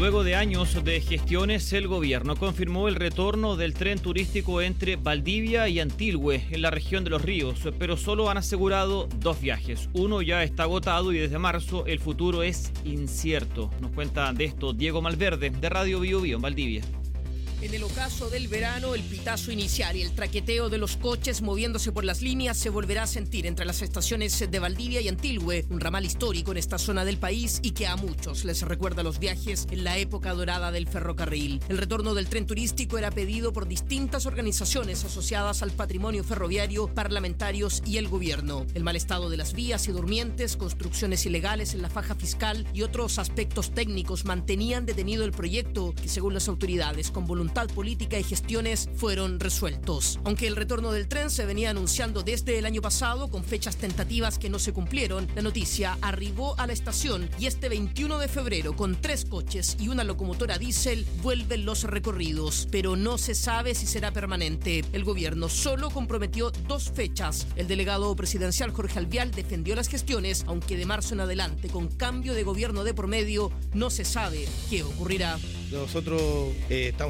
Luego de años de gestiones, el gobierno confirmó el retorno del tren turístico entre Valdivia y Antilhue, en la región de Los Ríos, pero solo han asegurado 2 viajes. Uno ya está agotado y desde marzo el futuro es incierto. Nos cuenta de esto Diego Malverde, de Radio Bio Bio en Valdivia. En el ocaso del verano, el pitazo inicial y el traqueteo de los coches moviéndose por las líneas se volverá a sentir entre las estaciones de Valdivia y Antilhue, un ramal histórico en esta zona del país y que a muchos les recuerda los viajes en la época dorada del ferrocarril. El retorno del tren turístico era pedido por distintas organizaciones asociadas al patrimonio ferroviario, parlamentarios y el gobierno. El mal estado de las vías y durmientes, construcciones ilegales en la faja fiscal y otros aspectos técnicos mantenían detenido el proyecto que, según las autoridades, con voluntad política y gestiones fueron resueltos. Aunque el retorno del tren se venía anunciando desde el año pasado con fechas tentativas que no se cumplieron, la noticia arribó a la estación y este 21 de febrero con 3 coches y una locomotora diésel vuelven los recorridos, pero no se sabe si será permanente. El gobierno solo comprometió 2 fechas. El delegado presidencial Jorge Alvial defendió las gestiones, aunque de marzo en adelante, con cambio de gobierno de por medio, no se sabe qué ocurrirá. Nosotros estamos